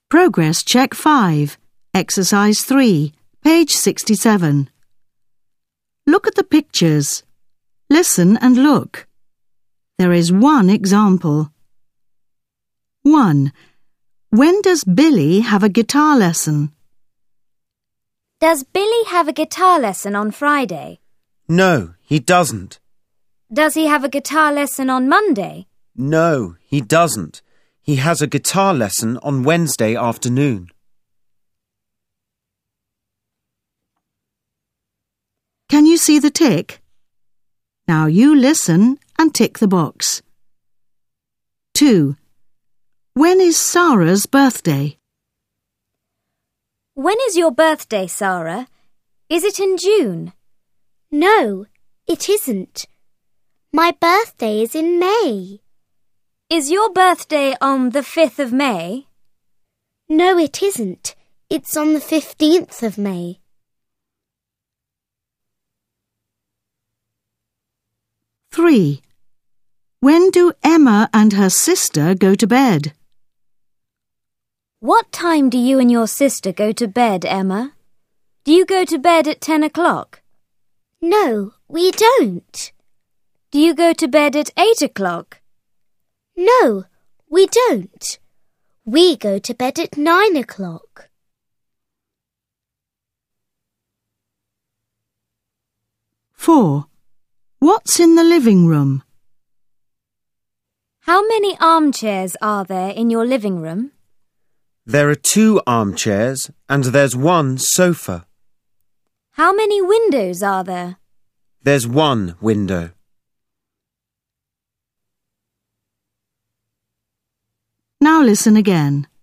Progress Check 5, Exercise 3, page 67. Look at the pictures. Listen and look. There is one example. 1. When does Billy have a guitar lesson? Does Billy have a guitar lesson on Friday? No, he doesn't. Does he have a guitar lesson on Monday? No, he doesn't. He has a guitar lesson on Wednesday afternoon. Can you see the tick? Now you listen and tick the box. 2. When is Sarah's birthday? When is your birthday, Sarah? Is it in June? No, it isn't. My birthday is in May. Is your birthday on the 5th of May? No, it isn't. It's on the 15th of May. 3. When do Emma and her sister go to bed? What time do you and your sister go to bed, Emma? Do you go to bed at 10 o'clock? No, we don't. Do you go to bed at 8 o'clock? No, we don't. We go to bed at 9 o'clock. 4. What's in the living room? How many armchairs are there in your living room? There are 2 armchairs and there's 1 sofa. How many windows are there? There's 1 window. Now listen again.